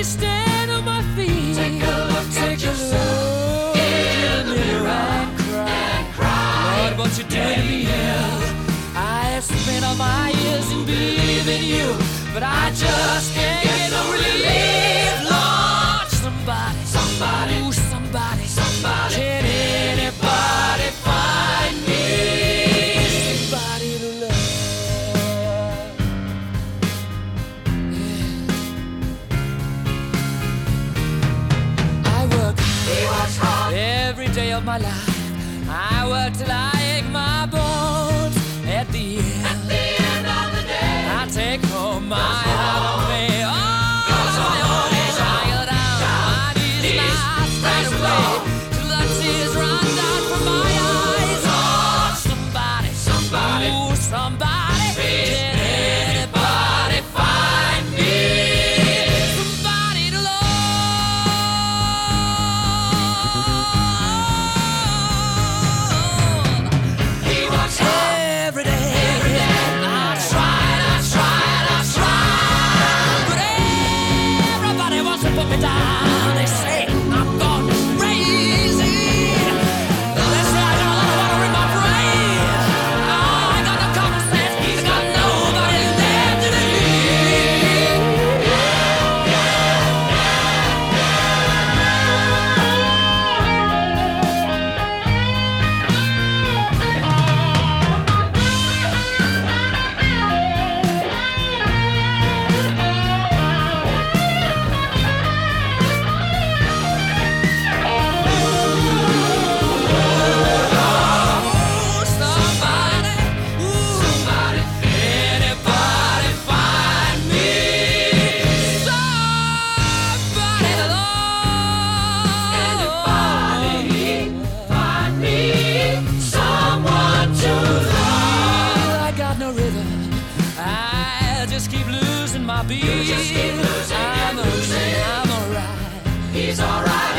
me stand on my feet. Take a look at yourself in the mirror and cry. Lord, what you doing to me? I have spent all my years in believing you, but I just can't get no relief. Lord, somebody, ooh, somebody, can anybody find me somebody to love? Yeah. I work hard every day of my life. I work till I ache my bones. At the end of the day, I take home my heart on me. Somebody, can anybody find me somebody to love? He works hard every day. I tried, but everybody wants to put me down. They say I'm gone crazy. They say I got a lot of water in my brain. I got no common sense. I got nobody left to believe. Somebody, anybody find me somebody to love? Anybody find me someone to love? I got no rhythm. I just keep losing my beat. You just keep losing. I'm alright. He's alright.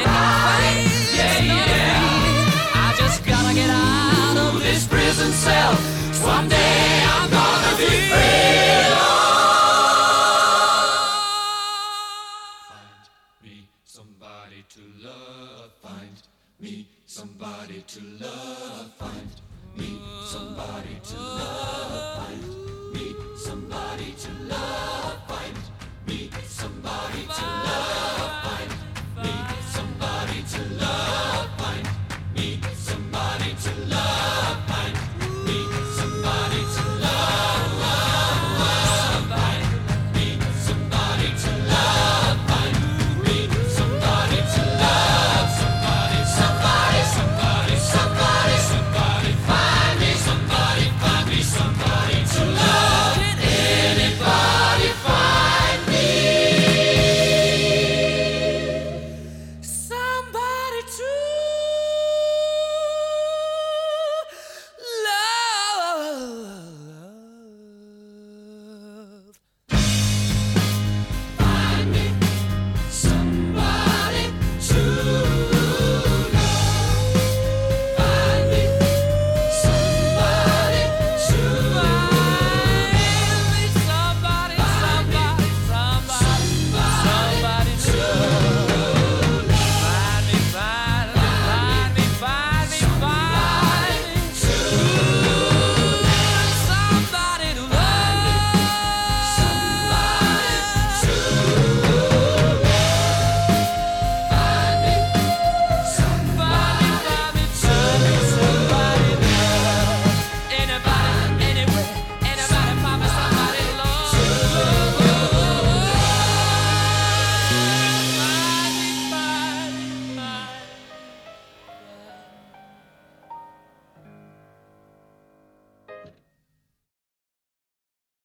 Yeah. I just gotta get out of this prison cell. Someday I'm gonna be free. Find me somebody to love. Find me somebody to love. Find me somebody to love. Find me somebody to love.